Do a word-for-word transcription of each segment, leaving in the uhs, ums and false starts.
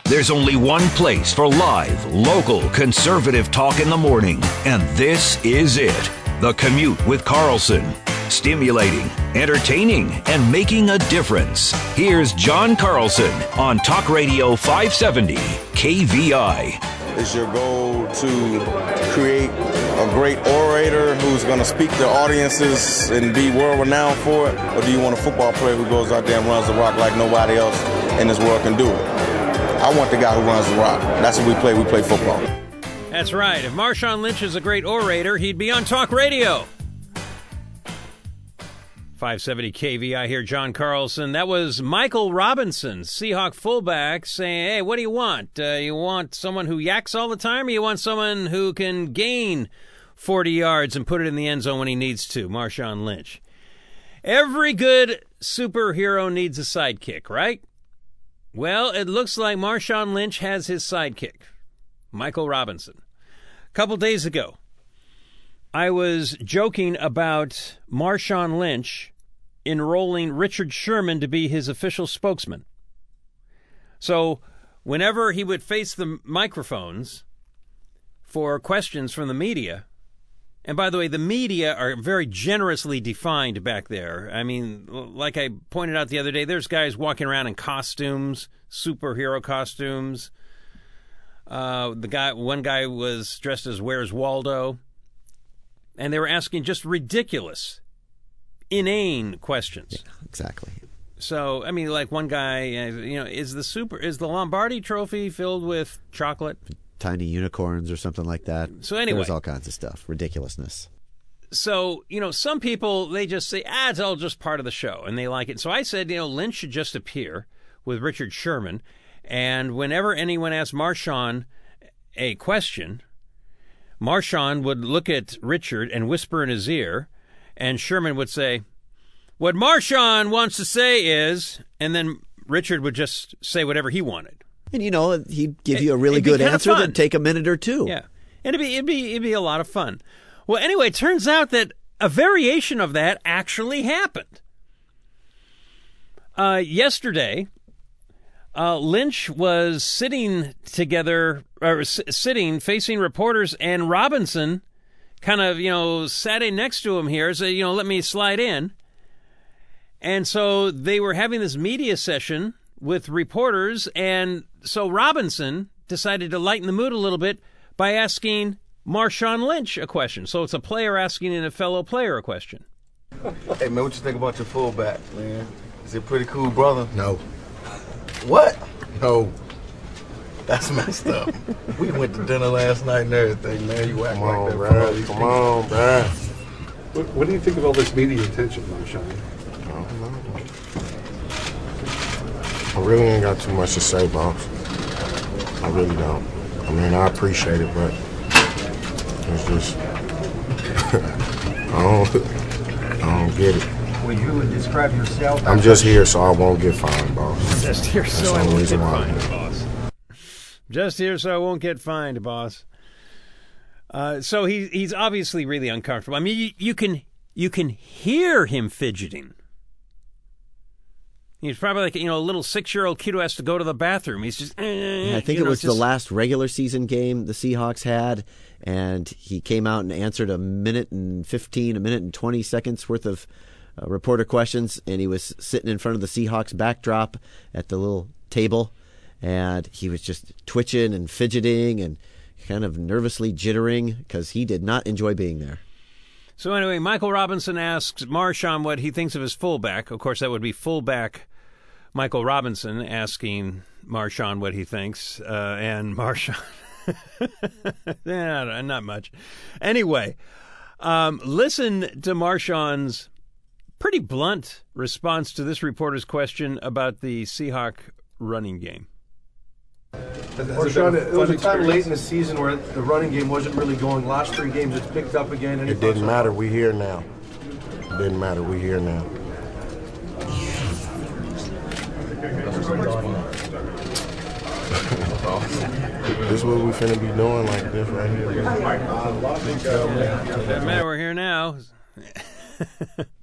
There's only one place for live, local, conservative talk in the morning, and this is it. The Commute with Carlson. Stimulating, entertaining, and making a difference. Here's John Carlson on Talk Radio five seventy K V I. Is your goal to create a great orator who's going to speak to audiences and be world-renowned for it? Or do you want a football player who goes out there and runs the rock like nobody else in this world can do it? I want the guy who runs the rock. That's what we play. We play football. That's right. If Marshawn Lynch is a great orator, he'd be on Talk Radio. five seventy K V I here, John Carlson. That was Michael Robinson, Seahawk fullback, saying, hey, what do you want? Uh, you want someone who yaks all the time, or you want someone who can gain forty yards and put it in the end zone when he needs to? Marshawn Lynch. Every good superhero needs a sidekick, right? Well, it looks like Marshawn Lynch has his sidekick, Michael Robinson. A couple days ago, I was joking about Marshawn Lynch enrolling Richard Sherman to be his official spokesman. So whenever he would face the microphones for questions from the media, and by the way, the media are very generously defined back there. I mean, like I pointed out the other day, there's guys walking around in costumes, superhero costumes. Uh, the guy, one guy was dressed as Where's Waldo? And they were asking just ridiculous, inane questions. Yeah, exactly. So, I mean, like one guy, you know, is the super is the Lombardi Trophy filled with chocolate? Tiny unicorns or something like that. So anyway, there's all kinds of stuff, ridiculousness. So, you know, some people, they just say, ah, it's all just part of the show, and they like it. So I said, you know, Lynch should just appear with Richard Sherman, and whenever anyone asks Marshawn a question, Marshawn would look at Richard and whisper in his ear, and Sherman would say, what Marshawn wants to say is, and then Richard would just say whatever he wanted. And, you know, he'd give you a really it'd be good kinda answer fun. that'd take a minute or two. Yeah. And it'd be, it'd be, it'd be a lot of fun. Well, anyway, it turns out that a variation of that actually happened. Uh, yesterday, Uh, Lynch was sitting together, or s- sitting facing reporters, and Robinson kind of, you know, sat in next to him here, said, you know, let me slide in. And so they were having this media session with reporters, and so Robinson decided to lighten the mood a little bit by asking Marshawn Lynch a question. So it's a player asking a fellow player a question. Hey, man, what you think about your fullback, man? Is he a pretty cool brother? No. What? No. That's messed up. We went to dinner last night and everything, man. You act Come like on, that. bro. Come on, bro. What, what do you think of all this media attention, Marshawn? I don't know. I really ain't got too much to say, boss. I really don't. I mean, I appreciate it, but it's just I don't. I don't get it. Well, you would describe yourself. I'm just here so I won't get fined, boss. Just here That's so the I only won't get reason why. fined, boss. Just here so I won't get fined, boss. Uh, so he he's obviously really uncomfortable. I mean, you, you can you can hear him fidgeting. He's probably like, you know, a little six-year-old kid who has to go to the bathroom. He's just. Eh, I think you it know, was just, the last regular season game the Seahawks had, and he came out and answered a minute and fifteen, a minute and twenty seconds worth of uh, reporter questions, and he was sitting in front of the Seahawks backdrop at the little table, and he was just twitching and fidgeting and kind of nervously jittering because he did not enjoy being there. So anyway, Michael Robinson asks Marshawn what he thinks of his fullback. Of course, that would be fullback Michael Robinson asking Marshawn what he thinks, uh, and Marshawn, yeah, not much. Anyway, um, listen to Marshawn's pretty blunt response to this reporter's question about the Seahawk running game. Marshawn, it was a time late in the season where the running game wasn't really going. Last three games, it's picked up again. Any It didn't matter. We here now. It didn't matter. We here now. This is what we finna be doing like this right here. Doesn't matter. We're here now.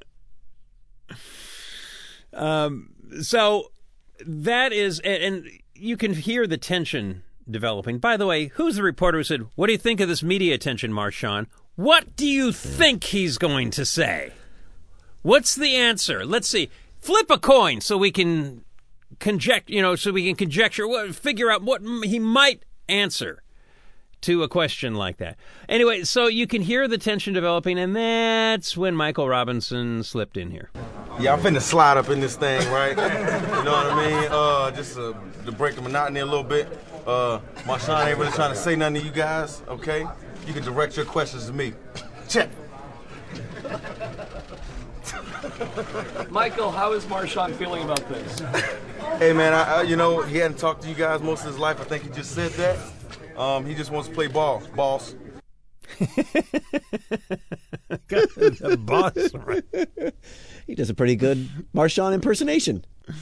um. So that is, and, and you can hear the tension developing. By the way, who's the reporter who said, "What do you think of this media attention, Marshawn?" What do you think he's going to say? What's the answer? Let's see. Flip a coin so we can conject, you know, so we can conjecture, what, figure out what he might answer to a question like that. Anyway, so you can hear the tension developing, and that's when Michael Robinson slipped in here. Yeah, I'm finna slide up in this thing, right? You know what I mean? Uh, just uh, to break the monotony a little bit. Uh, Marshawn ain't really trying to say nothing to you guys, okay? You can direct your questions to me. Check. Michael, how is Marshawn feeling about this? Hey, man, I, I, you know, he hadn't talked to you guys most of his life. I think he just said that. Um, he just wants to play ball, boss. The boss, right? He does a pretty good Marshawn impersonation.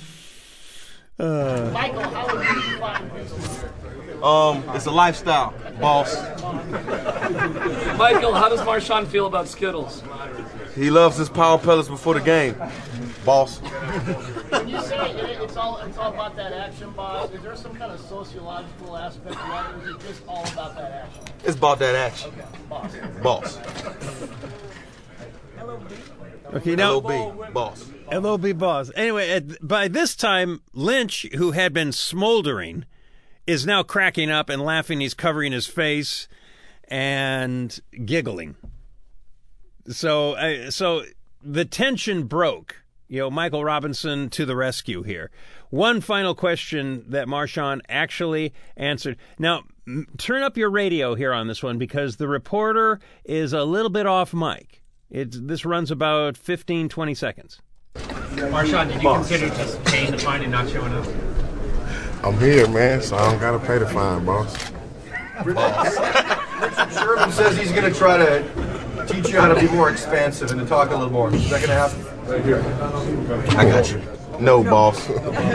Uh, Michael, how would you define this? Um, it's a lifestyle, boss. Michael, how does Marshawn feel about Skittles? He loves his Power Pellets before the game, boss. When you say it, it's all it's all about that action, boss, is there some kind of sociological aspect to that, or is it just all about that action? It's about that action. Okay, boss. Boss. L O B. Okay, now L O B, boss. L O B boss. Anyway, at, by this time, Lynch, who had been smoldering, is now cracking up and laughing. He's covering his face and giggling. So, uh, so the tension broke. You know, Michael Robinson to the rescue here. One final question that Marshawn actually answered. Now, m- turn up your radio here on this one because the reporter is a little bit off mic. It's, this runs about fifteen, twenty seconds. Marshawn, did you boss. consider just paying the fine and not showing up? I'm here, man, so I don't got to pay the fine, boss. Richard Sherman says he's going to try to teach you how to be more expansive and to talk a little more. Is that going to happen? Right here. I got you. No, boss.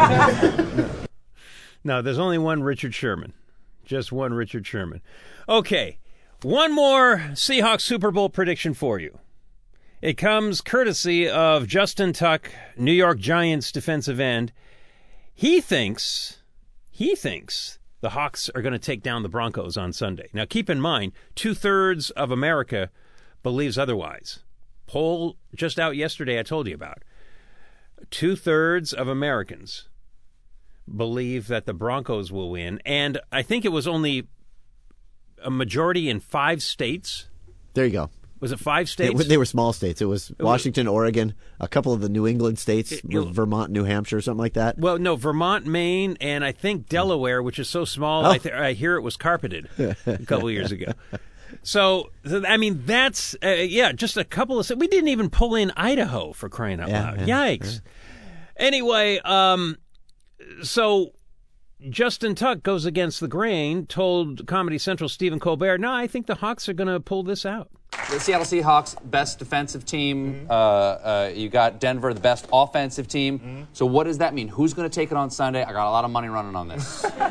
No, there's only one Richard Sherman. Just one Richard Sherman. Okay, one more Seahawks Super Bowl prediction for you. It comes courtesy of Justin Tuck, New York Giants defensive end. He thinks, he thinks the Hawks are going to take down the Broncos on Sunday. Now, keep in mind, two-thirds of America believes otherwise. Poll just out yesterday I told you about. Two-thirds of Americans believe that the Broncos will win, and I think it was only a majority in five states. There you go. Was it five states? They, they were small states. It was Washington, Oregon, a couple of the New England states, it, it, Vermont, New Hampshire, something like that. Well, no, Vermont, Maine, and I think Delaware, which is so small, oh. I, th- I hear it was carpeted a couple of years ago. So, I mean, that's, uh, yeah, just a couple of, we didn't even pull in Idaho for crying out yeah, loud. Yeah, Yikes. Yeah. Anyway, um, so Justin Tuck goes against the grain, told Comedy Central Stephen Colbert, no, I think the Hawks are going to pull this out. The Seattle Seahawks, best defensive team. Mm-hmm. Uh, uh, you got Denver, the best offensive team. Mm-hmm. So what does that mean? Who's going to take it on Sunday? I got a lot of money running on this. uh,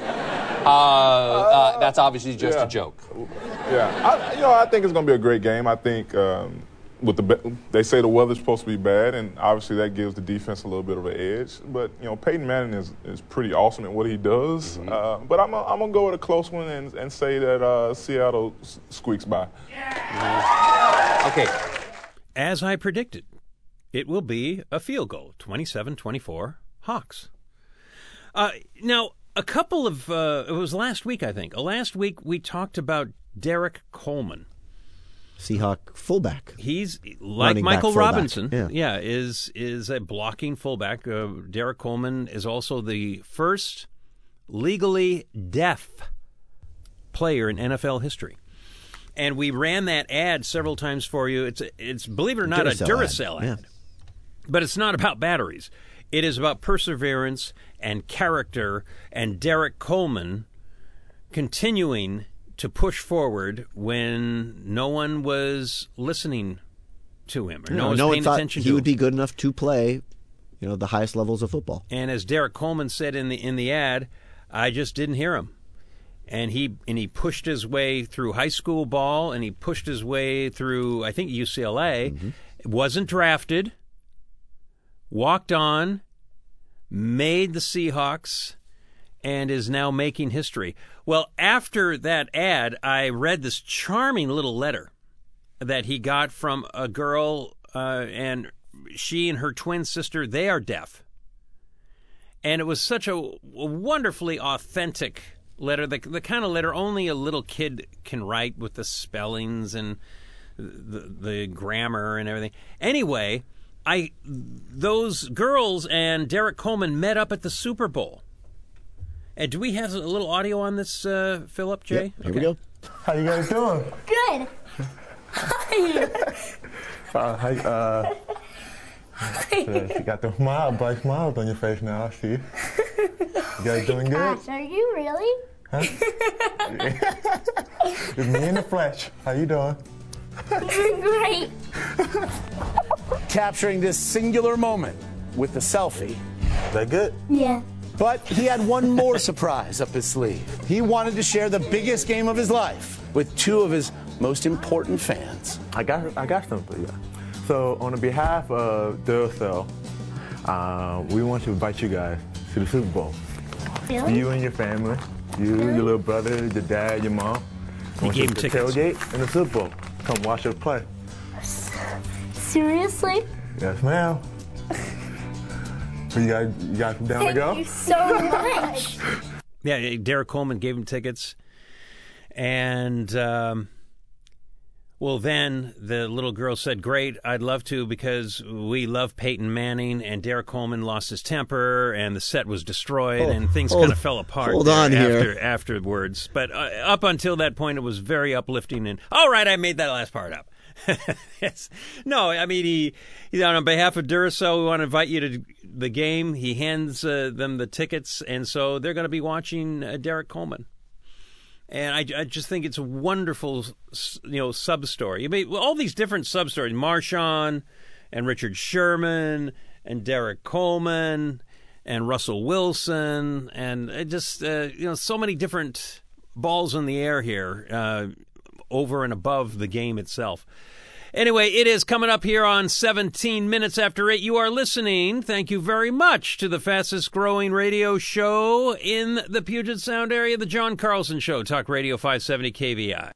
uh, that's obviously just yeah. a joke. Yeah, I, you know, I think it's going to be a great game. I think um, with the they say the weather's supposed to be bad, and obviously that gives the defense a little bit of an edge. But you know, Peyton Manning is, is pretty awesome at what he does. Mm-hmm. Uh, but I'm a, I'm gonna go with a close one and, and say that uh, Seattle squeaks by. Yeah. Okay. As I predicted, it will be a field goal, twenty-seven twenty-four Hawks. Uh, now, a couple of uh, it was last week, I think. Last week we talked about Derek Coleman. Seahawk fullback. He's like Running Michael back, Robinson. Yeah. yeah, is is a blocking fullback. Uh, Derek Coleman is also the first legally deaf player in N F L history. And we ran that ad several times for you. It's it's believe it or not Duracell a Duracell ad, ad. ad. But it's not about batteries. It is about perseverance and character and Derek Coleman continuing to push forward when no one was listening to him or no, no one was no paying one attention thought to he him. would be good enough to play, you know, the highest levels of football. And as Derek Coleman said in the in the ad, I just didn't hear him. And he and he pushed his way through high school ball, and he pushed his way through, I think, U C L A. Mm-hmm. Wasn't drafted, walked on, made the Seahawks, and is now making history. Well, after that ad, I read this charming little letter that he got from a girl, uh, and she and her twin sister, they are deaf. And it was such a, a wonderfully authentic letter, the, the kind of letter only a little kid can write with the spellings and the, the grammar and everything. Anyway, I those girls and Derek Coleman met up at the Super Bowl. And do we have a little audio on this, uh, Philip, Jay? Yep, here okay. we go. How you guys doing? Good. Hi. uh, hi, uh, you got the smile, bright smiles on your face now, I see. You guys doing good? Gosh, are you really? Huh? It's me in the flesh. How you doing? Doing great. Capturing this singular moment with the selfie. Is that good? Yeah. But he had one more surprise up his sleeve. He wanted to share the biggest game of his life with two of his most important fans. I got I got something for you. So on the behalf of Duracell, uh, we want to invite you guys to the Super Bowl. Really? You and your family, you, really? your little brother, your dad, your mom. He want gave you him to tickets. Tailgate in the Super Bowl. Come watch us play. Seriously? Yes, ma'am. So you guys, you guys down Thank to go? you so much. Yeah, Derek Coleman gave him tickets. And, um, well, then the little girl said, great, I'd love to because we love Peyton Manning, and Derek Coleman lost his temper, and the set was destroyed, Oh, and things hold- kind of fell apart hold there on after, here. afterwards. But uh, up until that point, it was very uplifting. And, all right, I made that last part up. Yes. No, I mean, he, he on behalf of Duracell, we want to invite you to the game. He hands uh, them the tickets, and so they're going to be watching uh, Derek Coleman. And I, I just think it's a wonderful, you know, sub story. I mean, all these different sub stories: Marshawn and Richard Sherman and Derek Coleman and Russell Wilson, and it just uh, you know, so many different balls in the air here, uh, over and above the game itself. Anyway, it is coming up here on seventeen minutes after eight. You are listening, thank you very much, to the fastest growing radio show in the Puget Sound area, the John Carlson Show, Talk Radio five seventy K V I.